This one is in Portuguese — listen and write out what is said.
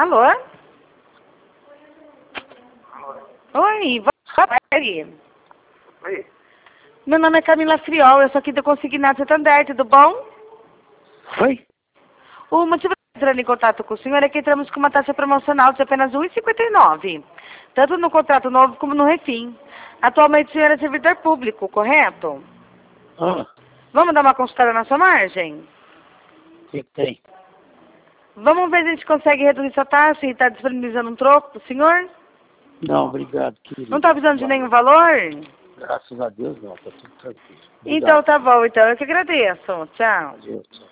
Alô? Oi, vai. Oi. Meu nome é Camila Friol, eu sou aqui do Consignado Santander, tudo bom? Oi? O motivo de entrar em contato com o senhor é que entramos com uma taxa promocional de apenas R$ 1,59, tanto no contrato novo como no refim. Atualmente o senhor é servidor público, correto? Ah, Vamos dar uma consultada na sua margem? o que tem? Vamos ver se a gente consegue reduzir sua taxa e está disponibilizando um troco pro senhor? Não, obrigado, querido. Não está precisando de nenhum valor? Graças a Deus, não, tá tudo tranquilo. Então Obrigado. tá bom, então eu que agradeço. Tchau. Adeus, tchau.